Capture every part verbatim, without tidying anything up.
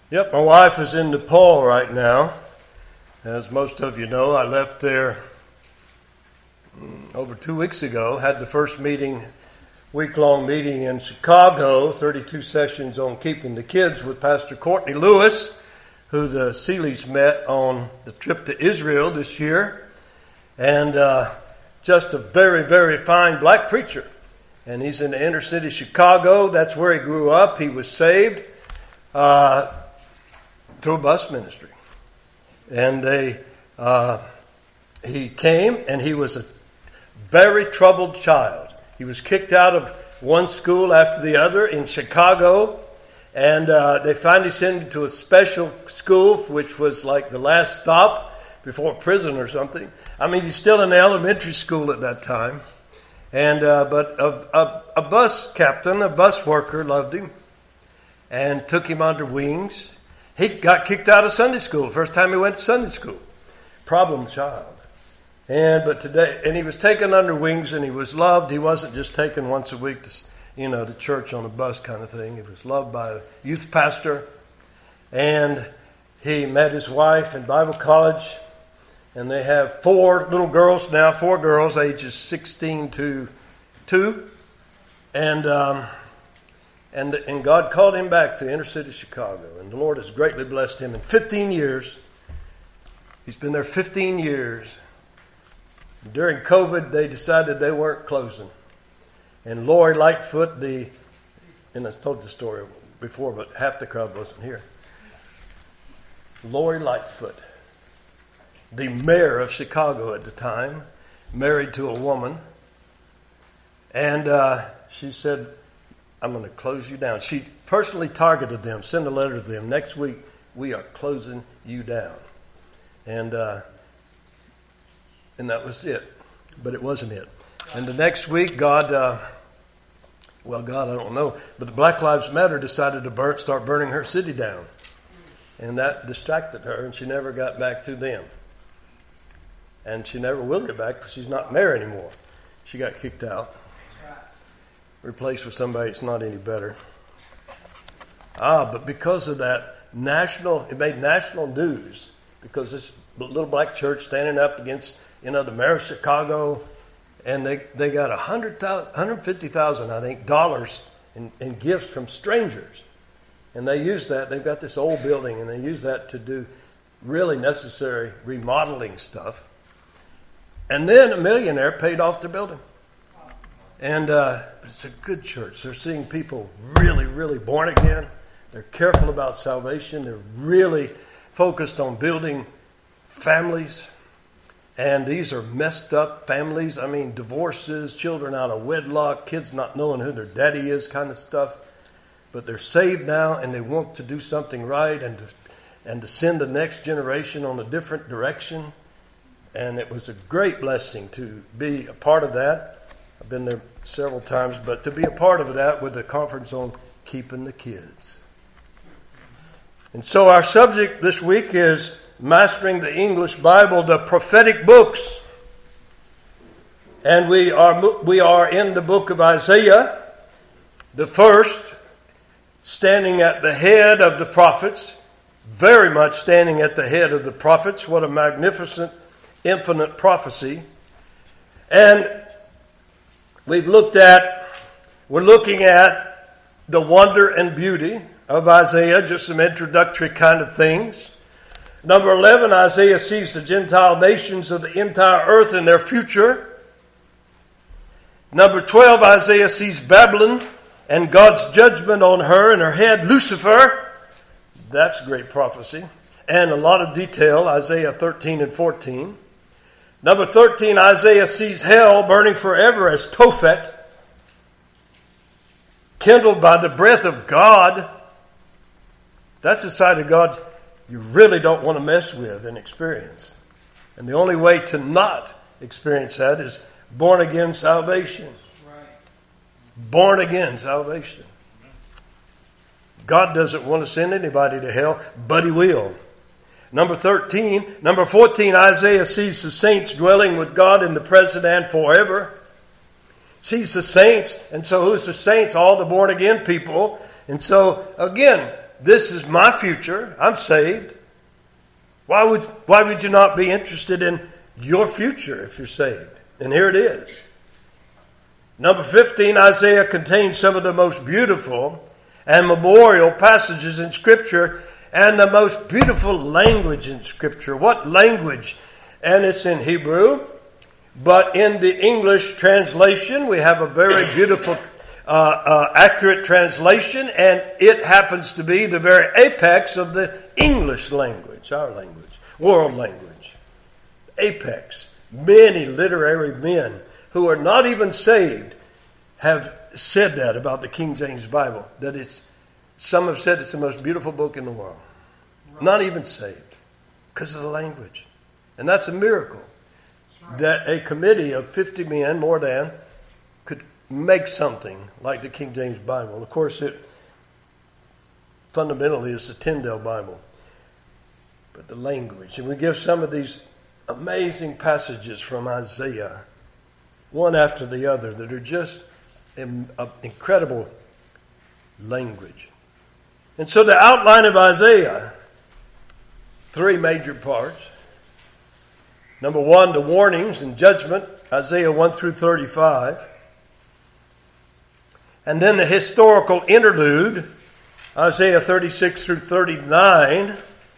Yep, my wife is in Nepal right now. As most of you know, I left there over two weeks ago, had the first meeting, week-long meeting in Chicago, thirty-two sessions on keeping the kids with Pastor Courtney Lewis, who the Seeleys met on the trip to Israel this year. And uh, just a very, very fine black preacher. And he's in the inner city Chicago. That's where he grew up. He was saved uh, through a bus ministry. And they, uh, he came, and he was a very troubled child. He was kicked out of one school after the other in Chicago. And uh, they finally sent him to a special school, which was like the last stop before prison or something. I mean, he's still in the elementary school at that time. And uh, but a, a, a bus captain, a bus worker, loved him and took him under wings. He got kicked out of Sunday school. First time he went to Sunday school. Problem child. And but today, and he was taken under wings, and he was loved. He wasn't just taken once a week to, you know, to church on a bus kind of thing. He was loved by a youth pastor, and he met his wife in Bible college, and they have four little girls now, four girls, ages sixteen to two, and um, and and God called him back to inner city Chicago, and the Lord has greatly blessed him in fifteen years. He's been there fifteen years. During COVID, they decided they weren't closing. And Lori Lightfoot, the, and I told the story before, but half the crowd wasn't here. Lori Lightfoot, the mayor of Chicago at the time, married to a woman. And uh, she said, I'm going to close you down. She personally targeted them, sent a letter to them. Next week, we are closing you down. And uh, and that was it. But it wasn't it. And the next week, God, uh, well, God, I don't know, but the Black Lives Matter decided to burn, start burning her city down. And that distracted her, and she never got back to them. And she never will get back because she's not mayor anymore. She got kicked out, replaced with somebody that's not any better. Ah, but because of that, national, it made national news because this little black church standing up against, you know, the mayor of Chicago, and they, they got one hundred thousand, one hundred fifty thousand, I think, dollars in, in gifts from strangers. And they use that. They've got this old building, and they use that to do really necessary remodeling stuff. And then a millionaire paid off the building. And uh, it's a good church. They're seeing people really, really born again. They're careful about salvation. They're really focused on building families. And these are messed up families. I mean, divorces, children out of wedlock, kids not knowing who their daddy is kind of stuff. But they're saved now, and they want to do something right and to, and to send the next generation on a different direction. And it was a great blessing to be a part of that. I've been there several times, but to be a part of that with the conference on keeping the kids. And so our subject this week is Mastering the English Bible, the prophetic books. And we are we are in the book of Isaiah, the first, standing at the head of the prophets, very much standing at the head of the prophets. What a magnificent, infinite prophecy. And we've looked at, we're looking at the wonder and beauty of Isaiah, just some introductory kind of things. Number eleven, Isaiah sees the Gentile nations of the entire earth in their future. Number twelve, Isaiah sees Babylon and God's judgment on her and her head, Lucifer. That's great prophecy. And a lot of detail, Isaiah thirteen and fourteen. Number thirteen, Isaiah sees hell burning forever as Tophet, kindled by the breath of God. That's the side of God you really don't want to mess with and experience. And the only way to not experience that is born again salvation. Right. Born again salvation. God doesn't want to send anybody to hell, but He will. Number thirteen, number fourteen, Isaiah sees the saints dwelling with God in the present and forever. Sees the saints, and so who's the saints? All the born again people. And so, again, this is my future. I'm saved. Why would, why would you not be interested in your future if you're saved? And here it is. Number fifteen, Isaiah contains some of the most beautiful and memorial passages in Scripture and the most beautiful language in Scripture. What language? And it's in Hebrew. But in the English translation, we have a very beautiful, uh, uh, accurate translation, and it happens to be the very apex of the English language, our language, world language. Apex. Many literary men who are not even saved have said that about the King James Bible, that it's, some have said it's the most beautiful book in the world. Right. Not even saved, because of the language. And that's a miracle. That a committee of fifty men, more than, could make something like the King James Bible. Of course, it fundamentally is the Tyndale Bible. But the language. And we give some of these amazing passages from Isaiah, one after the other, that are just in, uh, incredible language. And so the outline of Isaiah, three major parts. Number one, the warnings and judgment, Isaiah one through thirty-five. And then the historical interlude, Isaiah thirty-six through thirty-nine,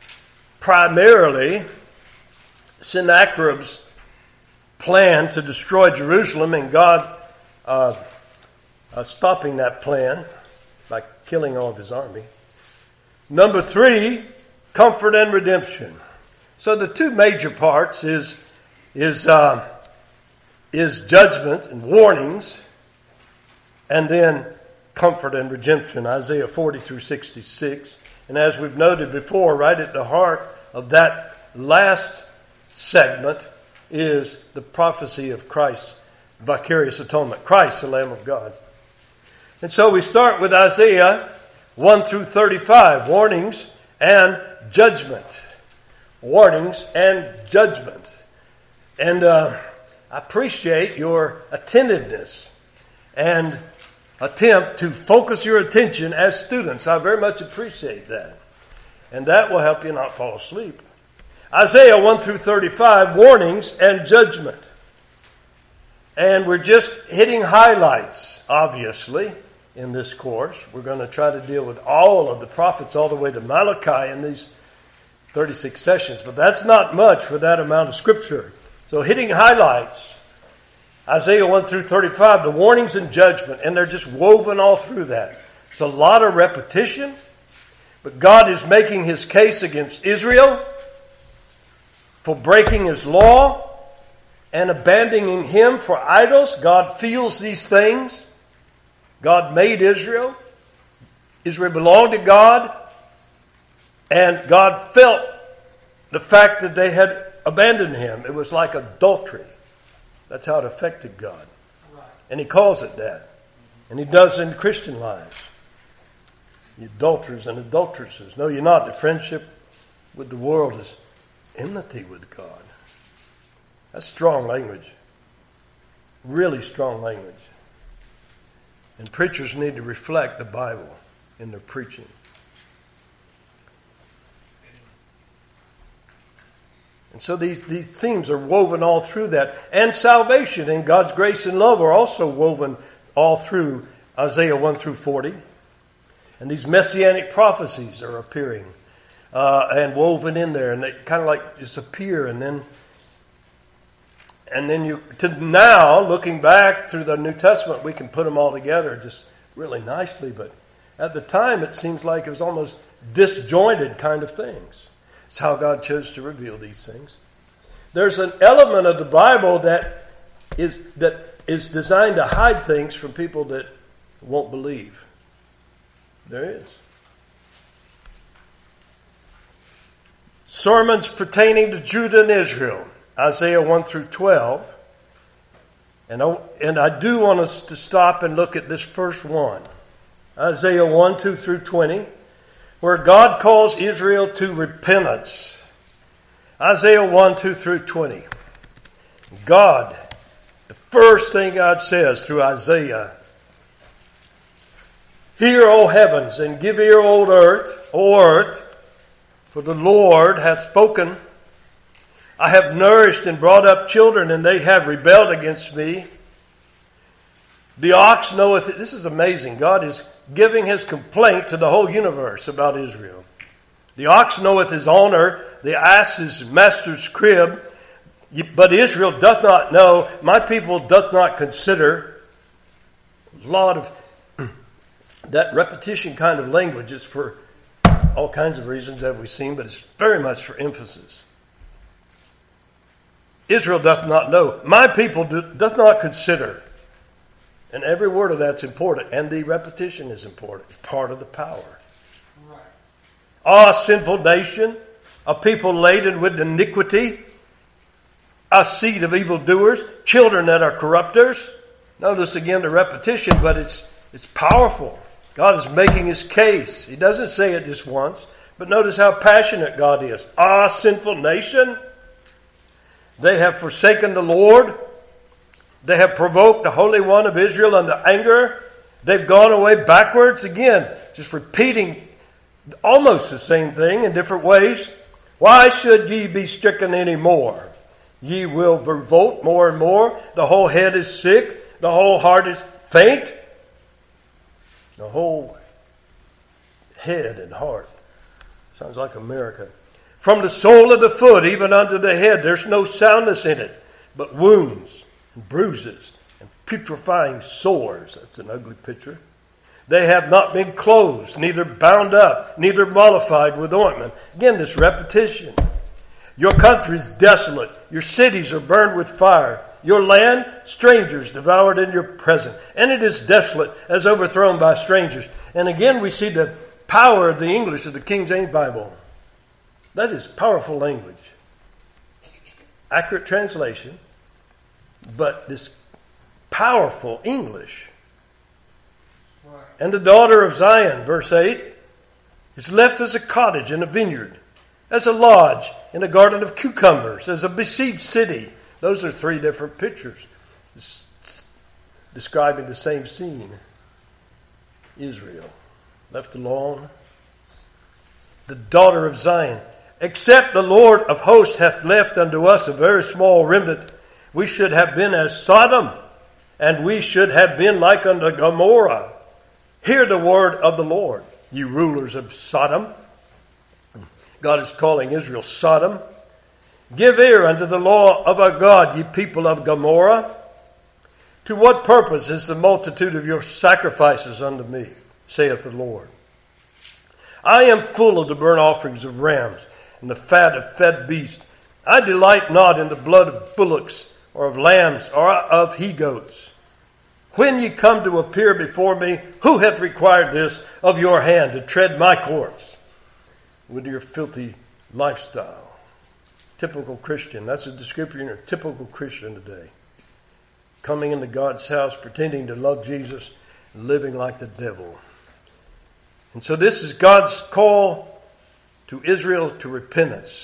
primarily Sennacherib's plan to destroy Jerusalem and God uh, uh, stopping that plan by killing all of his army. Number three, comfort and redemption. So the two major parts is is uh, is judgment and warnings, and then comfort and redemption, Isaiah forty through sixty-six. And as we've noted before, right at the heart of that last segment is the prophecy of Christ's vicarious atonement. Christ, the Lamb of God. And so we start with Isaiah one through thirty-five, warnings and judgment. Warnings and judgment. And uh, I appreciate your attentiveness and attempt to focus your attention as students. I very much appreciate that. And that will help you not fall asleep. Isaiah one through thirty-five, warnings and judgment. And we're just hitting highlights, obviously, in this course. We're going to try to deal with all of the prophets all the way to Malachi in these thirty-six sessions, but that's not much for that amount of Scripture. So hitting highlights, Isaiah one through thirty-five, the warnings and judgment, and they're just woven all through that. It's a lot of repetition, but God is making his case against Israel for breaking his law and abandoning him for idols. God feels these things. God made Israel. Israel belonged to God. And God felt the fact that they had abandoned him. It was like adultery. That's how it affected God. Right. And he calls it that. And he does in Christian lives. You adulterers and adulteresses. No, you're not. The friendship with the world is enmity with God. That's strong language. Really strong language. And preachers need to reflect the Bible in their preaching. And so these, these themes are woven all through that. And salvation and God's grace and love are also woven all through Isaiah one through forty. And these messianic prophecies are appearing uh, and woven in there. And they kind of like just appear. And then, and then you, to now, looking back through the New Testament, we can put them all together just really nicely. But at the time, it seems like it was almost disjointed kind of things. It's how God chose to reveal these things. There's an element of the Bible that is that is designed to hide things from people that won't believe. There is. Sermons pertaining to Judah and Israel, Isaiah one through twelve. And I, and I do want us to stop and look at this first one. Isaiah one, two through twenty. Where God calls Israel to repentance. Isaiah one, two through twenty. God, the first thing God says through Isaiah, Hear, O heavens, and give ear, O earth, O earth, for the Lord hath spoken. I have nourished and brought up children, and they have rebelled against me. The ox knoweth, this is amazing. God is giving his complaint to the whole universe about Israel. The ox knoweth his owner, the ass his master's crib, but Israel doth not know, my people doth not consider. A lot of that repetition kind of language is for all kinds of reasons that we've seen, but it's very much for emphasis. Israel doth not know, my people do, doth not consider. And every word of that's important, and the repetition is important. It's part of the power. Right. Ah, sinful nation, a people laden with iniquity, a seed of evildoers, children that are corrupters. Notice again the repetition, but it's it's powerful. God is making his case. He doesn't say it just once, but notice how passionate God is. Ah, sinful nation, they have forsaken the Lord. They have provoked the Holy One of Israel unto anger. They've gone away backwards. Again, just repeating almost the same thing in different ways. Why should ye be stricken any more? Ye will revolt more and more. The whole head is sick. The whole heart is faint. The whole head and heart. Sounds like America. From the sole of the foot even unto the head, there's no soundness in it, but wounds and bruises and putrefying sores. That's an ugly picture. They have not been closed, neither bound up, neither mollified with ointment. Again, this repetition. Your country is desolate. Your cities are burned with fire. Your land, strangers devoured in your presence. And it is desolate, as overthrown by strangers. And again, we see the power of the English of the King James Bible. That is powerful language. Accurate translation. But this powerful English. And the daughter of Zion, verse eight, is left as a cottage in a vineyard, as a lodge in a garden of cucumbers, as a besieged city. Those are three different pictures describing the same scene. Israel, left alone. The daughter of Zion, except the Lord of hosts hath left unto us a very small remnant, we should have been as Sodom, and we should have been like unto Gomorrah. Hear the word of the Lord, you rulers of Sodom. God is calling Israel Sodom. Give ear unto the law of our God, ye people of Gomorrah. To what purpose is the multitude of your sacrifices unto me, saith the Lord? I am full of the burnt offerings of rams and the fat of fed beasts. I delight not in the blood of bullocks or of lambs or of he-goats. When ye come to appear before me, who hath required this of your hand to tread my courts with your filthy lifestyle? Typical Christian. That's a description of a typical Christian today. Coming into God's house, pretending to love Jesus, and living like the devil. And so this is God's call to Israel to repentance.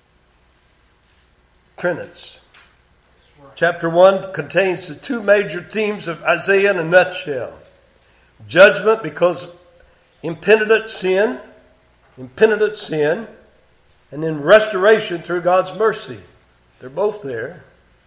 Repentance. Chapter one contains the two major themes of Isaiah in a nutshell. Judgment because impenitent sin, impenitent sin, and then restoration through God's mercy. They're both there.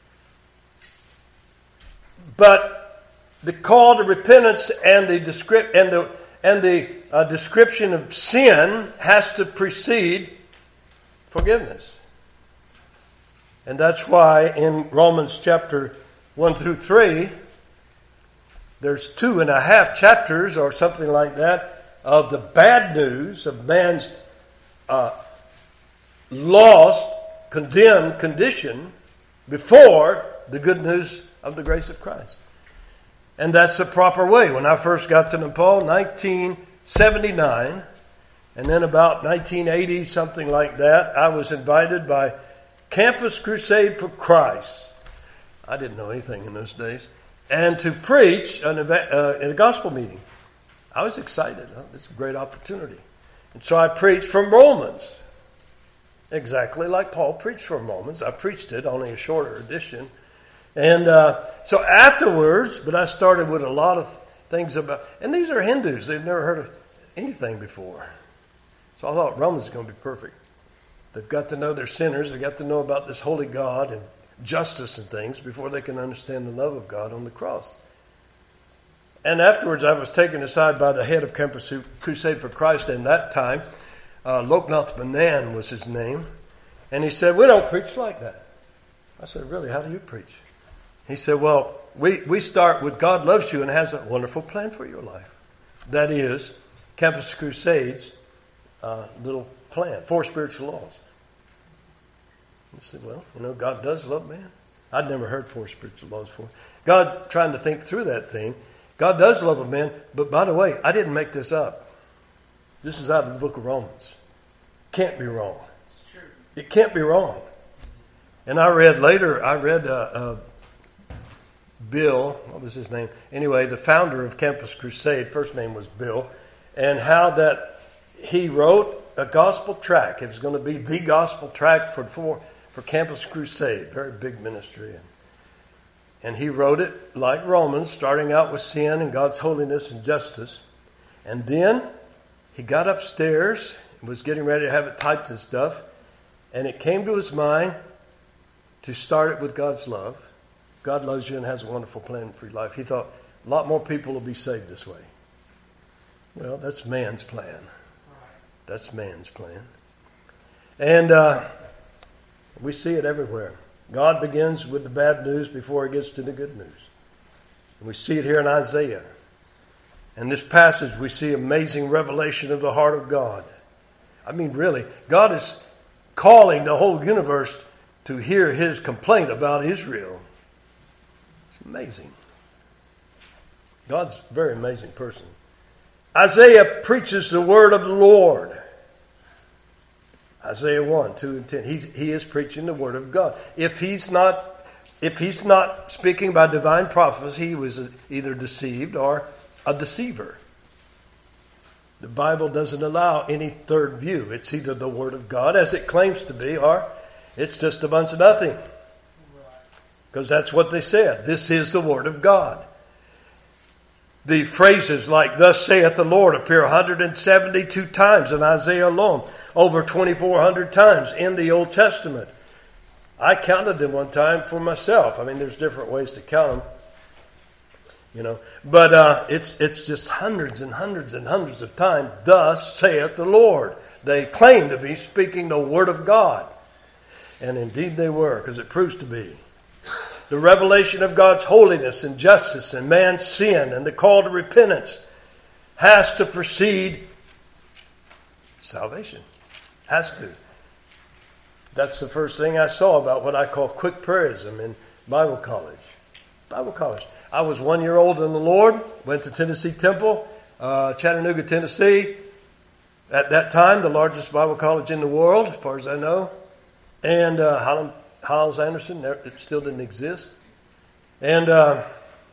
But the call to repentance and the descrip- and the and the uh, description of sin has to precede forgiveness. And that's why in Romans chapter one through three, there's two and a half chapters or something like that of the bad news of man's uh, lost, condemned condition before the good news of the grace of Christ. And that's the proper way. When I first got to Nepal, nineteen seventy-nine, and then about nineteen eighty, something like that, I was invited by Campus Crusade for Christ. I didn't know anything in those days. And to preach an event, uh, in a gospel meeting. I was excited. Oh, this is a great opportunity. And so I preached from Romans. Exactly like Paul preached from Romans. I preached it, only a shorter edition. And uh, so afterwards, but I started with a lot of things about, and these are Hindus. They've never heard of anything before. So I thought Romans is going to be perfect. They've got to know they're sinners. They've got to know about this holy God and justice and things before they can understand the love of God on the cross. And afterwards, I was taken aside by the head of Campus Crusade for Christ in that time. Uh, Loknath Banan was his name. And he said, we don't preach like that. I said, really, how do you preach? He said, well, we, we start with God loves you and has a wonderful plan for your life. That is Campus Crusade's uh, little plan, four spiritual laws. I said, well, you know, God does love man. I'd never heard four spiritual laws before. God, trying to think through that thing, God does love a man, but by the way, I didn't make this up. This is out of the book of Romans. Can't be wrong. It's true. It can't be wrong. And I read later, I read uh, uh, Bill, what was his name? Anyway, the founder of Campus Crusade, first name was Bill, and how that he wrote a gospel tract. It was going to be the gospel tract for, for, for Campus Crusade, very big ministry. And, and he wrote it like Romans, starting out with sin and God's holiness and justice. And then he got upstairs and was getting ready to have it typed and stuff. And it came to his mind to start it with God's love. God loves you and has a wonderful plan for your life. He thought a lot more people will be saved this way. Well, that's man's plan. That's man's plan. And uh, we see it everywhere. God begins with the bad news before he gets to the good news. And we see it here in Isaiah. In this passage, we see amazing revelation of the heart of God. I mean, really, God is calling the whole universe to hear his complaint about Israel. It's amazing. God's a very amazing person. Isaiah preaches the word of the Lord. Isaiah one, two, and ten. He's, he is preaching the word of God. If he's not, if he's not speaking by divine prophecy, he was either deceived or a deceiver. The Bible doesn't allow any third view. It's either the word of God as it claims to be, or it's just a bunch of nothing. Because that's what they said. This is the word of God. The phrases like, thus saith the Lord, appear one hundred seventy-two times in Isaiah alone. Over twenty-four hundred times in the Old Testament. I counted them one time for myself. I mean, there's different ways to count them. You know, but uh, it's it's just hundreds and hundreds and hundreds of times, thus saith the Lord. They claim to be speaking the word of God. And indeed they were, because it proves to be. The revelation of God's holiness and justice and man's sin and the call to repentance has to precede salvation. Has to. That's the first thing I saw about what I call quick prayerism in Bible college. Bible college. I was one year old in the Lord, went to Tennessee Temple, uh, Chattanooga, Tennessee. At that time, the largest Bible college in the world, as far as I know. And uh, Highland, Hiles Anderson, it still didn't exist. And uh,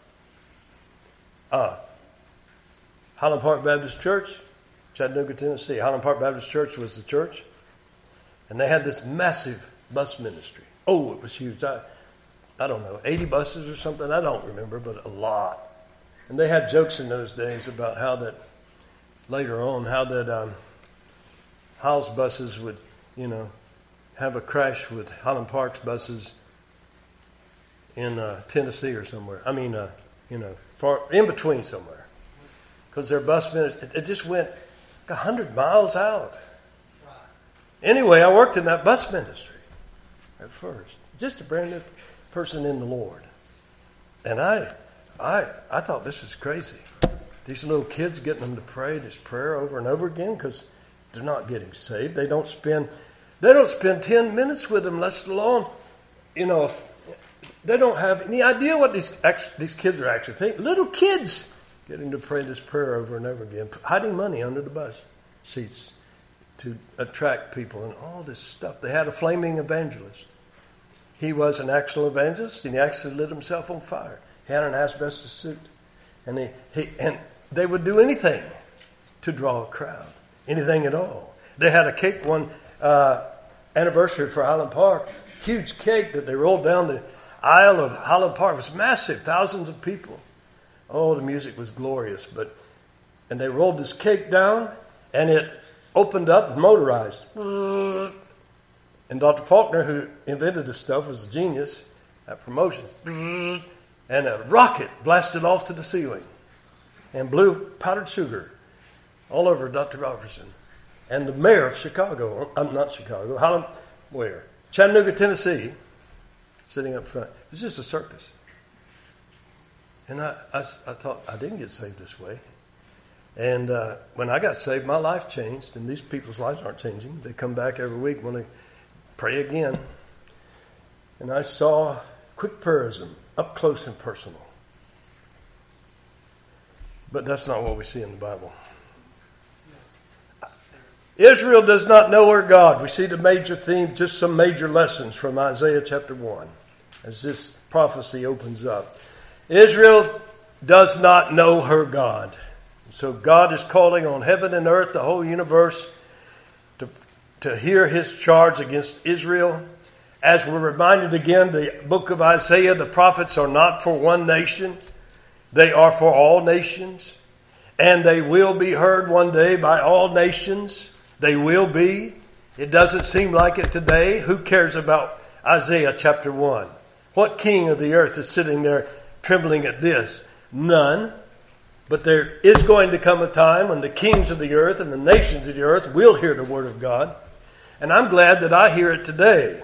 uh, Highland Park Baptist Church, Chattanooga, Tennessee. Highland Park Baptist Church was the church. And they had this massive bus ministry. Oh, it was huge. I, I don't know, eighty buses or something. I don't remember, but a lot. And they had jokes in those days about how that, later on, how that um, Hiles buses would, you know, have a crash with Highland Park's buses in uh, Tennessee or somewhere. I mean, uh, you know, far in between somewhere. Because their bus ministry, it, it just went a hundred miles out. Anyway, I worked in that bus ministry at first. Just a brand new person in the Lord. And I I I thought this is crazy. These little kids, getting them to pray this prayer over and over again because they're not getting saved. They don't spend they don't spend ten minutes with them, let alone, you know, if, they don't have any idea what these these kids are actually thinking. Little kids getting to pray this prayer over and over again, hiding money under the bus seats to attract people and all this stuff. They had a flaming evangelist. He was an actual evangelist, and he actually lit himself on fire. He had an asbestos suit, and he, he and they would do anything to draw a crowd, anything at all. They had a cake one uh, anniversary for Highland Park, huge cake that they rolled down the aisle of Highland Park. It was massive, thousands of people. Oh, the music was glorious. But and they rolled this cake down, and it opened up and motorized. And Doctor Faulkner, who invented this stuff, was a genius at promotion. And a rocket blasted off to the ceiling and blew powdered sugar all over Doctor Robertson. And the mayor of Chicago, I'm not Chicago, Harlem, where? Chattanooga, Tennessee, sitting up front. It was just a circus. And I, I, I thought, I didn't get saved this way. And uh, when I got saved, my life changed, and these people's lives aren't changing. They come back every week when they pray again. And I saw quick prayerism, up close and personal. But that's not what we see in the Bible. Israel does not know her God. We see the major theme, just some major lessons from Isaiah chapter one as this prophecy opens up. Israel does not know her God. So God is calling on heaven and earth, the whole universe, to, to hear his charge against Israel. As we're reminded again, the book of Isaiah, the prophets are not for one nation. They are for all nations. And they will be heard one day by all nations. They will be. It doesn't seem like it today. Who cares about Isaiah chapter one? What king of the earth is sitting there trembling at this? None. But there is going to come a time when the kings of the earth and the nations of the earth will hear the word of God. And I'm glad that I hear it today.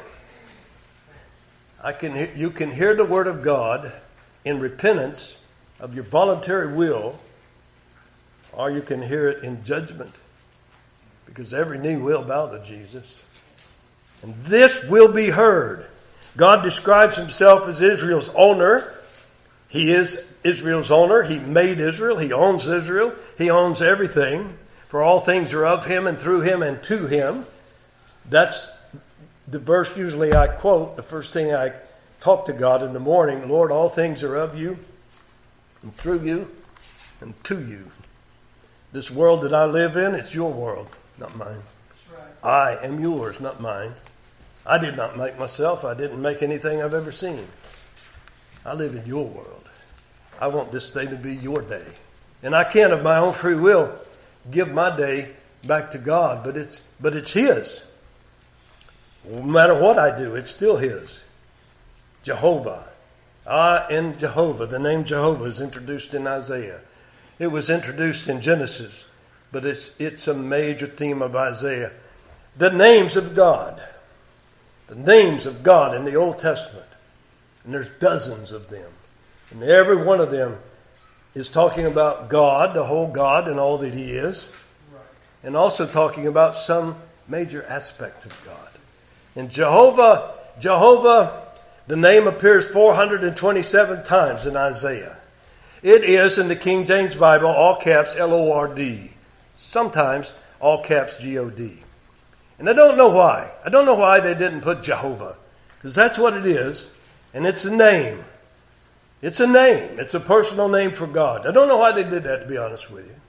I can, you can hear the word of God in repentance of your voluntary will, or you can hear it in judgment, because every knee will bow to Jesus. And this will be heard. God describes himself as Israel's owner. He is Israel's owner. He made Israel. He owns Israel. He owns everything. For all things are of him and through him and to him. That's the verse usually I quote, the first thing I talk to God in the morning. Lord, all things are of you and through you and to you. This world that I live in, it's your world, not mine. I am yours, not mine. I did not make myself. I didn't make anything I've ever seen. I live in your world. I want this day to be your day. And I can't of my own free will give my day back to God, but it's but it's his. No matter what I do, it's still his. Jehovah. I am Jehovah. The name Jehovah is introduced in Isaiah. It was introduced in Genesis, but it's it's a major theme of Isaiah. The names of God. The names of God in the Old Testament. And there's dozens of them. And every one of them is talking about God, the whole God and all that he is. And also talking about some major aspect of God. In Jehovah, Jehovah, the name appears four hundred twenty-seven times in Isaiah. It is in the King James Bible, all caps L O R D. Sometimes all caps G O D. And I don't know why. I don't know why they didn't put Jehovah. Because that's what it is. And it's a name. It's a name. It's a personal name for God. I don't know why they did that, to be honest with you.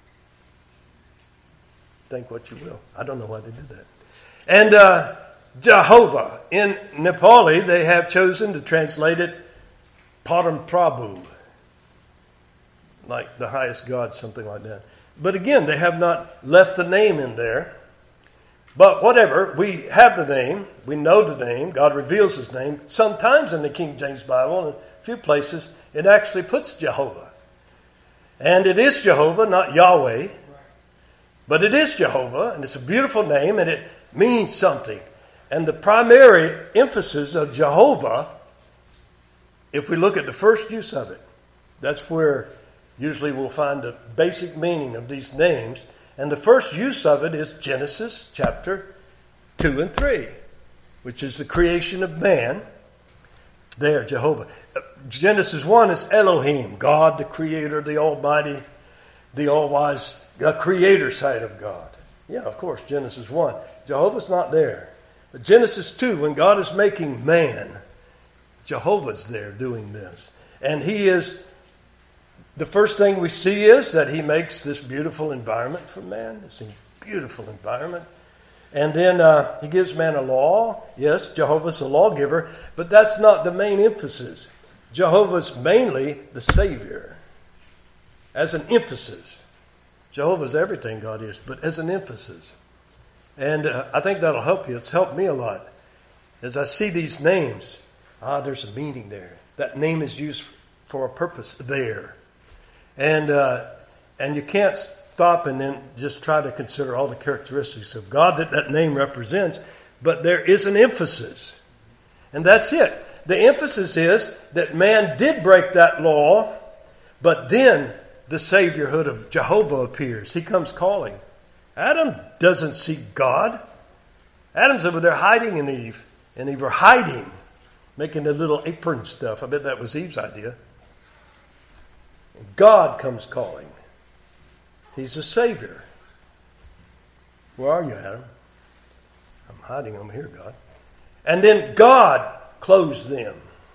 Think what you will. I don't know why they did that. And uh, Jehovah. In Nepali, they have chosen to translate it Param Prabhu. Like the highest God, something like that. But again, they have not left the name in there. But whatever, we have the name. We know the name. God reveals his name. Sometimes in the King James Bible, in a few places, it actually puts Jehovah. And it is Jehovah, not Yahweh. But it is Jehovah, and it's a beautiful name, and it means something. And the primary emphasis of Jehovah, if we look at the first use of it, that's where usually we'll find the basic meaning of these names. And the first use of it is Genesis chapter two and three, which is the creation of man. There, Jehovah. Genesis one is Elohim, God, the creator, the almighty, the all-wise, the creator side of God. Yeah, of course, Genesis one. Jehovah's not there. But Genesis two, when God is making man, Jehovah's there doing this. And he is... The first thing we see is that he makes this beautiful environment for man. It's a beautiful environment. And then uh, he gives man a law. Yes, Jehovah's a lawgiver, but that's not the main emphasis. Jehovah's mainly the Savior. as an emphasis. Jehovah's everything God is, but as an emphasis. And uh, I think that'll help you. It's helped me a lot. As I see these names, ah, there's a meaning there. That name is used for a purpose there. And uh, and you can't stop and then just try to consider all the characteristics of God that that name represents, but there is an emphasis. And that's it. The emphasis is that man did break that law, but then the Saviorhood of Jehovah appears. He comes calling. Adam doesn't see God. Adam's over there hiding in Eve. And Eve were hiding, making the little apron stuff. I bet that was Eve's idea. God comes calling. He's a Savior. Where are you, Adam? I'm hiding over here, God. And then God clothes them.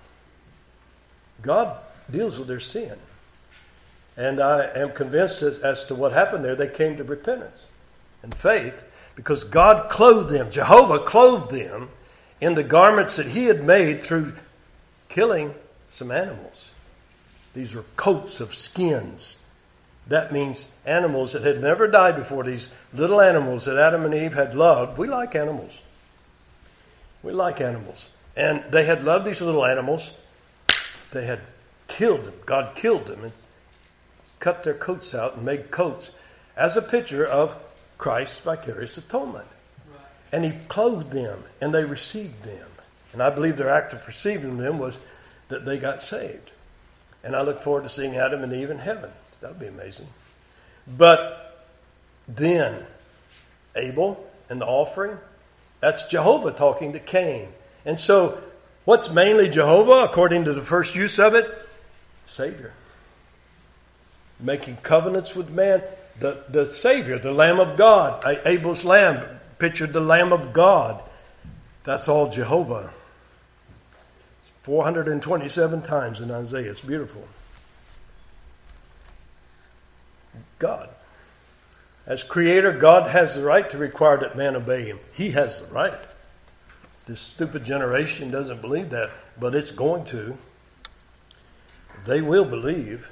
God deals with their sin. And I am convinced as, as to what happened there. They came to repentance and faith because God clothed them. Jehovah clothed them in the garments that he had made through killing some animals. These were coats of skins. That means animals that had never died before. These little animals that Adam and Eve had loved. We like animals. We like animals. And they had loved these little animals. They had killed them. God killed them and cut their coats out and made coats as a picture of Christ's vicarious atonement. Right. And he clothed them and they received them. And I believe their act of receiving them was that they got saved. And I look forward to seeing Adam and Eve in heaven. That would be amazing. But then Abel and the offering, that's Jehovah talking to Cain. And so what's mainly Jehovah according to the first use of it? Savior. Making covenants with man. The, the Savior, the Lamb of God. Abel's lamb pictured the Lamb of God. That's all Jehovah. four hundred twenty-seven times in Isaiah. It's beautiful. God. As creator, God has the right to require that man obey him. He has the right. This stupid generation doesn't believe that, but it's going to. They will believe.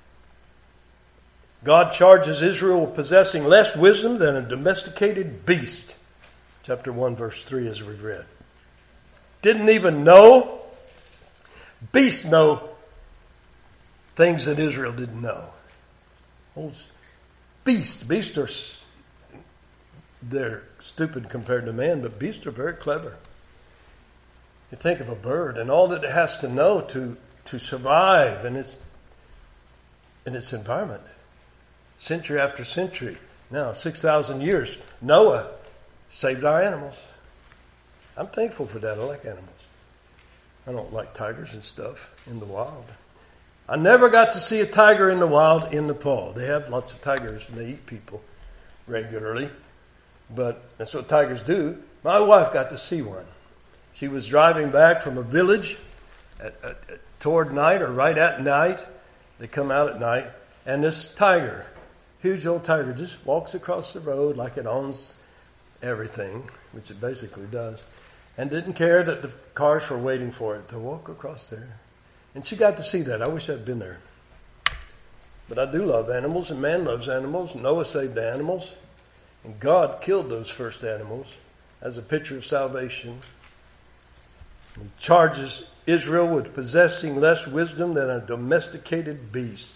God charges Israel with possessing less wisdom than a domesticated beast. Chapter one, verse three, as we've read. Didn't even know. Beasts know things that Israel didn't know. Those beasts. Beasts are they're stupid compared to man, but beasts are very clever. You think of a bird and all that it has to know to, to survive in its in its environment. Century after century. Now, six thousand years. Noah saved our animals. I'm thankful for that. I like animals. I don't like tigers and stuff in the wild. I never got to see a tiger in the wild in Nepal. They have lots of tigers and they eat people regularly. But that's what tigers do. My wife got to see one. She was driving back from a village at, at, at, toward night or right at night. They come out at night. And this tiger, huge old tiger, just walks across the road like it owns everything, which it basically does. And didn't care that the cars were waiting for it to walk across there. And she got to see that. I wish I'd been there. But I do love animals, and man loves animals. Noah saved the animals. And God killed those first animals as a picture of salvation. He charges Israel with possessing less wisdom than a domesticated beast.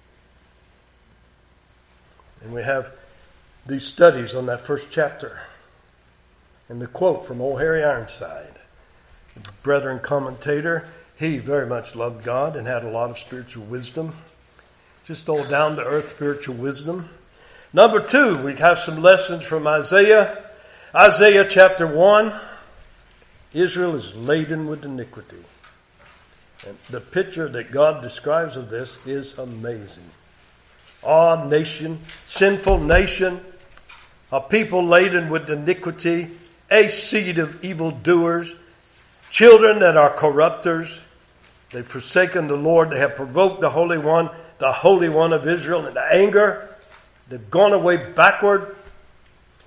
And we have these studies on that first chapter. And the quote from old Harry Ironside, the Brethren commentator, he very much loved God and had a lot of spiritual wisdom. Just old down-to-earth spiritual wisdom. Number two, we have some lessons from Isaiah. Isaiah chapter one. Israel is laden with iniquity. And the picture that God describes of this is amazing. Ah, nation, sinful nation, a people laden with iniquity, a seed of evildoers, children that are corrupters. They've forsaken the Lord. They have provoked the Holy One, the Holy One of Israel, into anger. They've gone away backward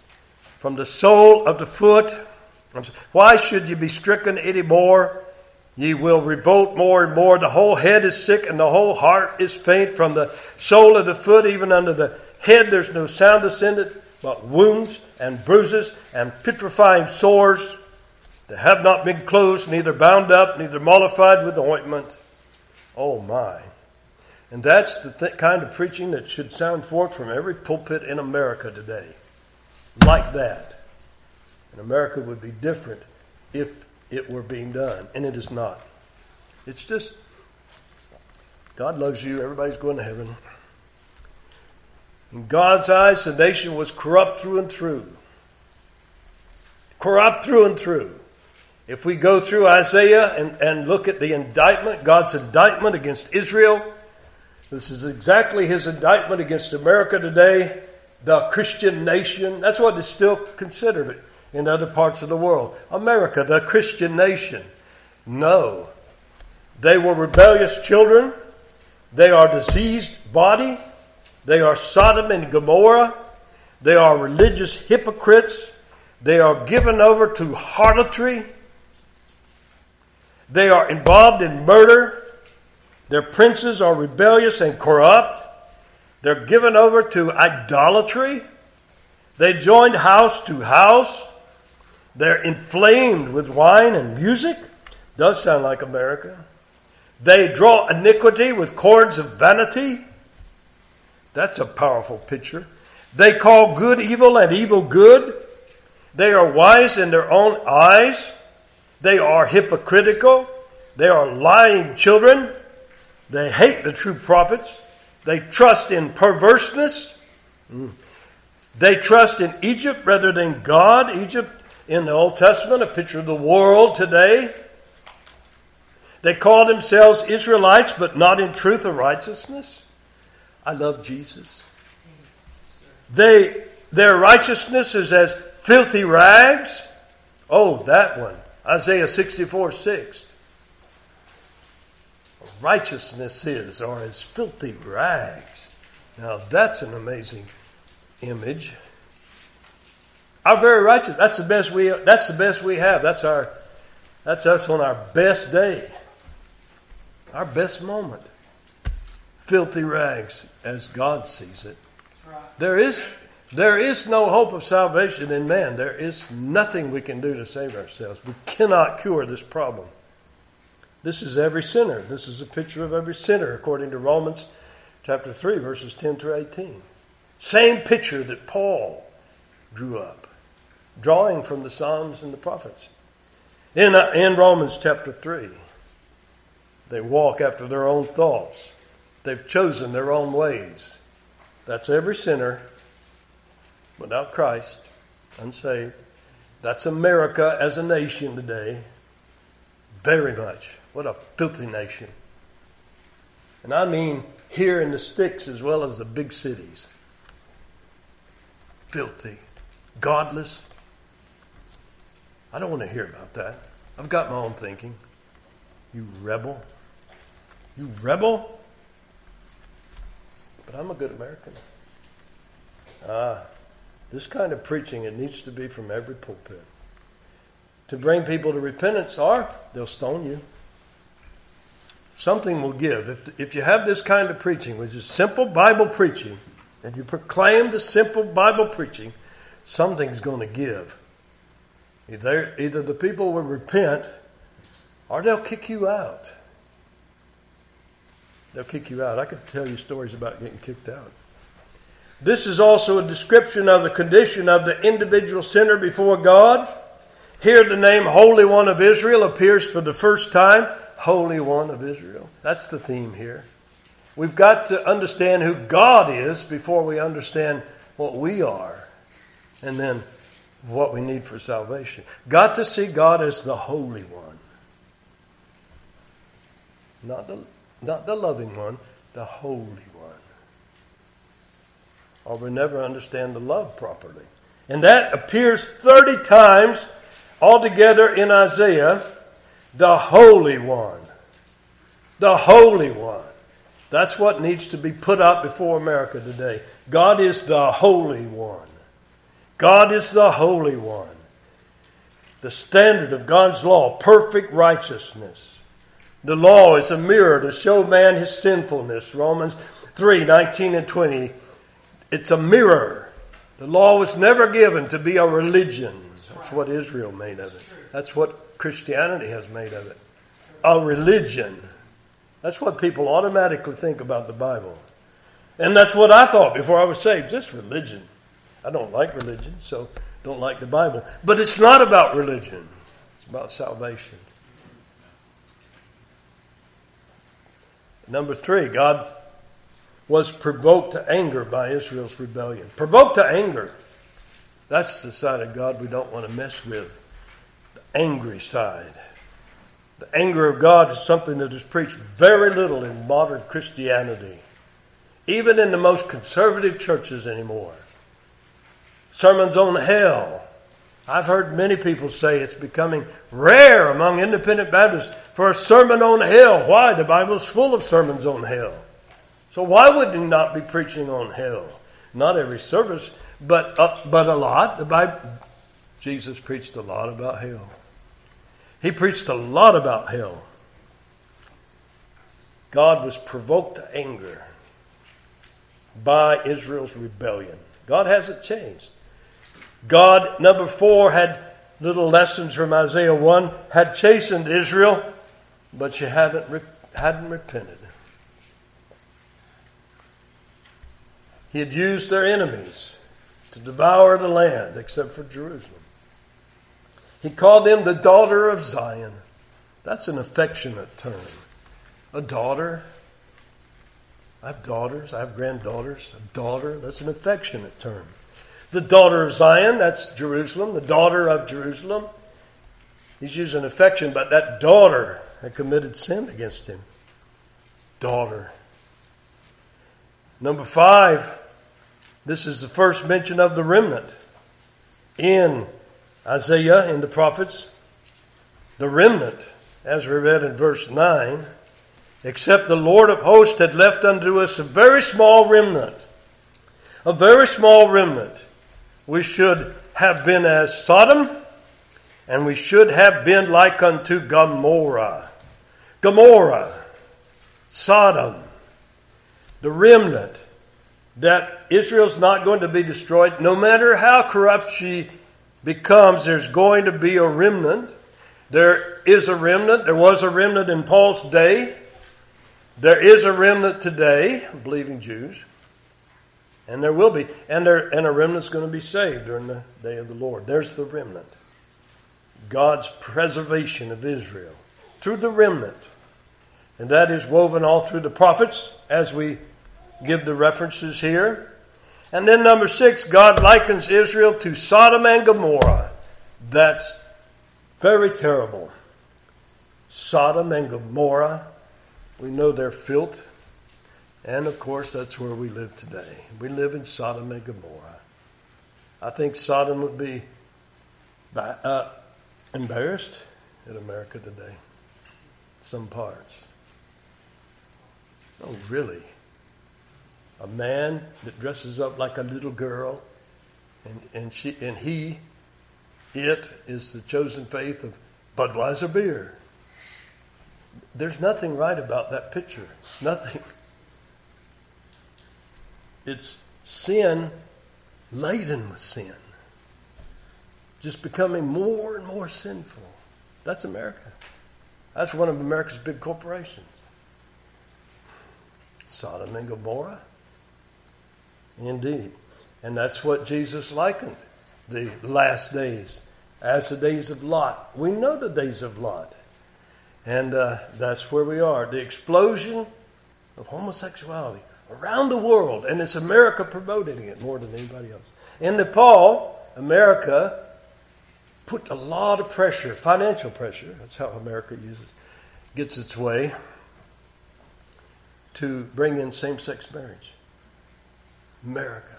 from the sole of the foot. Why should you be stricken any more? Ye will revolt more and more. The whole head is sick and the whole heart is faint. From the sole of the foot even unto the head there's no sound ascended, but wounds and bruises and putrefying sores that have not been closed, neither bound up, neither mollified with ointment. Oh my. And that's the th- kind of preaching that should sound forth from every pulpit in America today. Like that. And America would be different if it were being done. And it is not. It's just, God loves you. Everybody's going to heaven. In God's eyes, the nation was corrupt through and through. Corrupt through and through. If we go through Isaiah and, and look at the indictment, God's indictment against Israel, this is exactly his indictment against America today, the Christian nation. That's what is still considered in other parts of the world. America, the Christian nation. No. They were rebellious children. They are diseased body. They are Sodom and Gomorrah. They are religious hypocrites. They are given over to harlotry. They are involved in murder. Their princes are rebellious and corrupt. They're given over to idolatry. They joined house to house. They're inflamed with wine and music. Does sound like America. They draw iniquity with cords of vanity. That's a powerful picture. They call good evil and evil good. They are wise in their own eyes. They are hypocritical. They are lying children. They hate the true prophets. They trust in perverseness. Mm. They trust in Egypt rather than God. Egypt in the Old Testament, a picture of the world today. They call themselves Israelites, but not in truth or righteousness. I love Jesus. They, their righteousness is as filthy rags. Oh, that one. Isaiah sixty-four six. Righteousnesses are as filthy rags. Now that's an amazing image. Our very righteous. That's the best we. That's the best we have. That's our. That's us on our best day. Our best moment. Filthy rags, as God sees it. There is, there is no hope of salvation in man. There is nothing we can do to save ourselves. We cannot cure this problem. This is every sinner. This is a picture of every sinner, according to Romans chapter three, verses ten through eighteen. Same picture that Paul drew up, drawing from the Psalms and the prophets. In, uh, in Romans chapter three, they walk after their own thoughts. They've chosen their own ways. That's every sinner without Christ, unsaved. That's America as a nation today. Very much. What a filthy nation. And I mean here in the sticks as well as the big cities. Filthy. Godless. I don't want to hear about that. I've got my own thinking. You rebel. You rebel? But I'm a good American. Ah, this kind of preaching, it needs to be from every pulpit. To bring people to repentance, or they'll stone you. Something will give. If, if you have this kind of preaching, which is simple Bible preaching, and you proclaim the simple Bible preaching, something's going to give. Either, either the people will repent, or they'll kick you out. They'll kick you out. I could tell you stories about getting kicked out. This is also a description of the condition of the individual sinner before God. Here the name Holy One of Israel appears for the first time. Holy One of Israel. That's the theme here. We've got to understand who God is before we understand what we are. And then what we need for salvation. Got to see God as the Holy One. Not the, not the loving one, the Holy One. Or we'll never understand the love properly. And that appears thirty times altogether in Isaiah. The Holy One. The Holy One. That's what needs to be put up before America today. God is the Holy One. God is the Holy One. The standard of God's law, perfect righteousness. The law is a mirror to show man his sinfulness. Romans three, nineteen and twenty. It's a mirror. The law was never given to be a religion. That's what Israel made of it. That's what Christianity has made of it. A religion. That's what people automatically think about the Bible. And that's what I thought before I was saved. Just religion. I don't like religion, so don't like the Bible. But it's not about religion. It's about salvation. Number three, God was provoked to anger by Israel's rebellion. Provoked to anger. That's the side of God we don't want to mess with. The angry side. The anger of God is something that is preached very little in modern Christianity. Even in the most conservative churches anymore. Sermons on hell. I've heard many people say it's becoming rare among independent Baptists for a sermon on hell. Why? The Bible is full of sermons on hell. So why would he not be preaching on hell? Not every service, but uh, but a lot. The Bible, Jesus preached a lot about hell. He preached a lot about hell. God was provoked to anger by Israel's rebellion. God hasn't changed. God, number four, had little lessons from Isaiah one, had chastened Israel, but she hadn't, hadn't repented. He had used their enemies to devour the land, except for Jerusalem. He called them the daughter of Zion. That's an affectionate term. A daughter. I have daughters. I have granddaughters. A daughter. That's an affectionate term. The daughter of Zion, that's Jerusalem. The daughter of Jerusalem. He's using affection, but that daughter had committed sin against him. Daughter. Number five, this is the first mention of the remnant in Isaiah, in the prophets. The remnant, as we read in verse nine, except the Lord of hosts had left unto us a very small remnant. A very small remnant. We should have been as Sodom, and we should have been like unto Gomorrah. Gomorrah, Sodom, the remnant, that Israel's not going to be destroyed. No matter how corrupt she becomes, there's going to be a remnant. There is a remnant. There was a remnant in Paul's day. There is a remnant today, believing Jews. And there will be. And, there, and a remnant's going to be saved during the day of the Lord. There's the remnant. God's preservation of Israel through the remnant. And that is woven all through the prophets, as we give the references here. And then number six, God likens Israel to Sodom and Gomorrah. That's very terrible. Sodom and Gomorrah. We know they're filth. And of course, that's where we live today. We live in Sodom and Gomorrah. I think Sodom would be uh, embarrassed in America today. Some parts. Oh, really? A man that dresses up like a little girl, and, and she and he, it is the chosen faith of Budweiser beer. There's nothing right about that picture. Nothing. It's sin laden with sin. Just becoming more and more sinful. That's America. That's one of America's big corporations. Sodom and Gomorrah. Indeed. And that's what Jesus likened the last days as the days of Lot. We know the days of Lot. And uh, that's where we are. The explosion of homosexuality around the world. And it's America promoting it more than anybody else. In Nepal, America put a lot of pressure, financial pressure, that's how America uses, gets its way, to bring in same-sex marriage. America.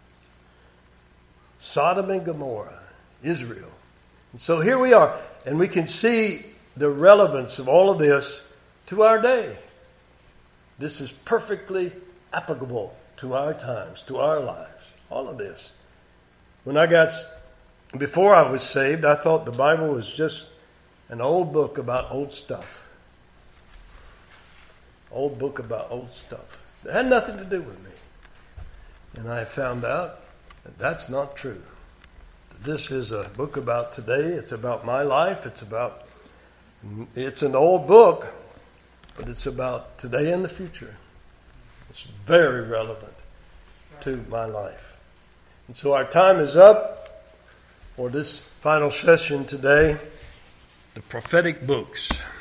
Sodom and Gomorrah, Israel. And so here we are, and we can see the relevance of all of this to our day. This is perfectly applicable to our times, to our lives, all of this. When I got, before I was saved, I thought the Bible was just an old book about old stuff. old book about old stuff. It had nothing to do with me. And I found out that that's not true. This is a book about today. It's about my life. It's about, it's an old book, but it's about today and the future. It's very relevant to my life. And so our time is up for this final session today, the prophetic books.